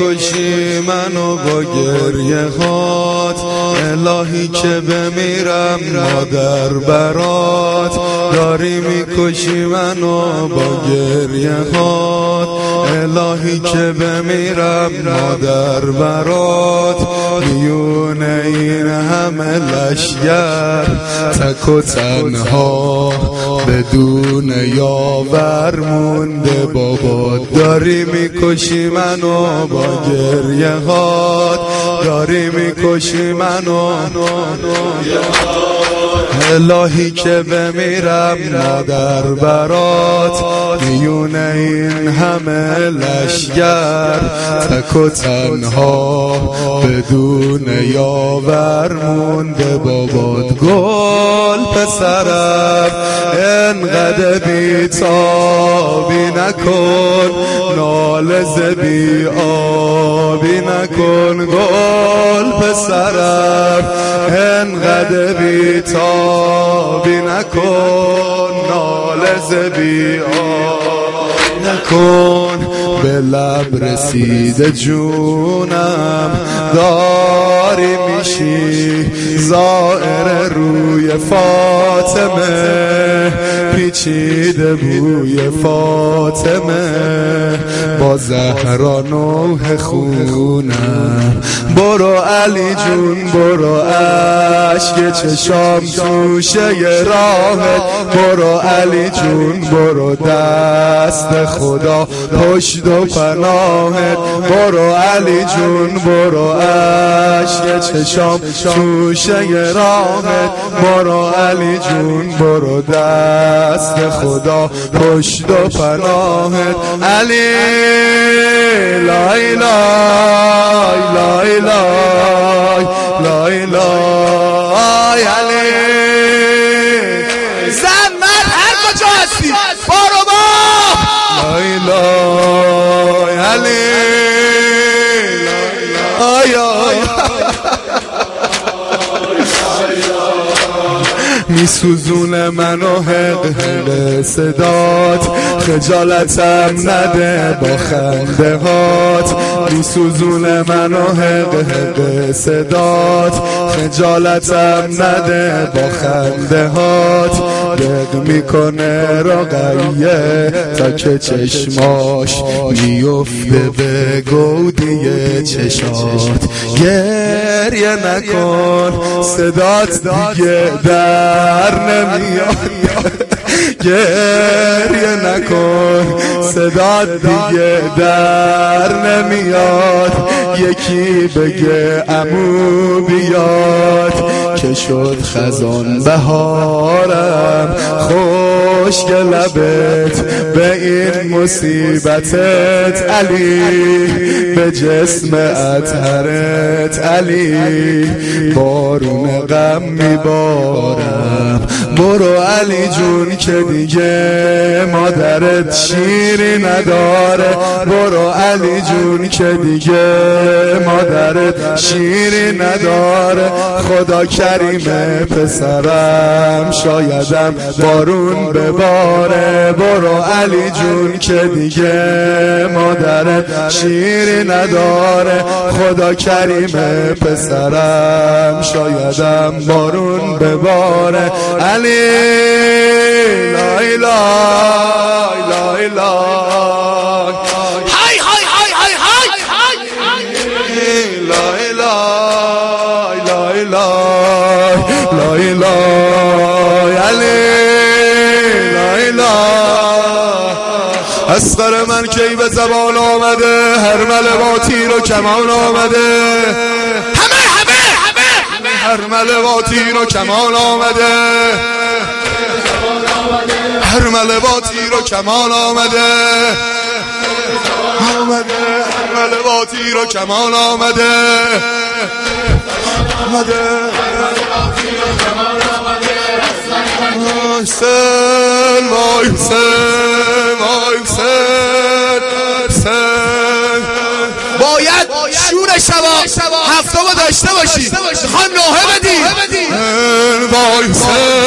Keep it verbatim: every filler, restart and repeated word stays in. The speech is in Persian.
میکشی منو با گریه هات، الهی که بمیرم مادر برات. داری میکشی منو با گریه هات، الهی که بمیرم مادر برات. میون این همه لشگر تک و تنها بدون یاور مونده بابا. داری میکشی منو با گریه هات، داری میکشی منو الهی که بمیرم مادر برات. میون این همه لشگر تک و تنها بدون یاور مونده بابات. گل پسرم انقدر بیتابی نکن، ناله زبی آبی نکن. گل پسرم انقدر بیتابی نکن، ناله زبی آبی نکن. به لب رسیده جونم داری میشی زائر روی فاطمه، پیچیده بوی فاطمه با زهرا نوح خونم. برو علی جون برو اشک چشام توشه راهت، برو علی جون برو دست خدا پشت و پناهت. برو علی جون برو اشک چشام توشه راهت، برو علی جون برو دست خدا پشت و پناهت. علی لا اله لا اله لا اله علی. زن مرد هر کجا هستی برو با لا اله علی میسوزونه منو حق حق صدات، خجالتم نده با خنده هات. میسوزونه منو حق حق صدات، خجالتم نده با خنده هات. دق میکنه رقیه تا که چشماش میفته به گودی چشات. گریه نکن صدات دیگه در نمیاد، گریه نکن صدات دیگه در نمیاد. یکی بگه عمو بیاد که شد خزان بهارم، خشک لبت به این مصیبتت علی، به جسم اطهرت علی بارون غم میبارم. برو علی جون که دیگه مادرت شیری نداره، برو علی جون که دیگه مادرت شیری نداره. خدا کریمه پسرم شایدم بارون بباره. برو علی جون که دیگه مادرت شیری نداره. خدا کریمه پسرم شایدم بارون بباره. علی لا اله لا اله های های های های های لا اله لا اله لا اله علی لا اله. اصغر من کی به زبان آمده، هرمله با تیر و کمان آمده. همه همه همه هرمله با تیر و کمان آمده، هرمله با تیر و کمان آمده. آمده هرمله با تیر و کمان آمده، آمده حسین وای حسین وای حسین حسین. باید شور شبا هفتم داشته باشی، خواهیم نوحه بدی. وای حسین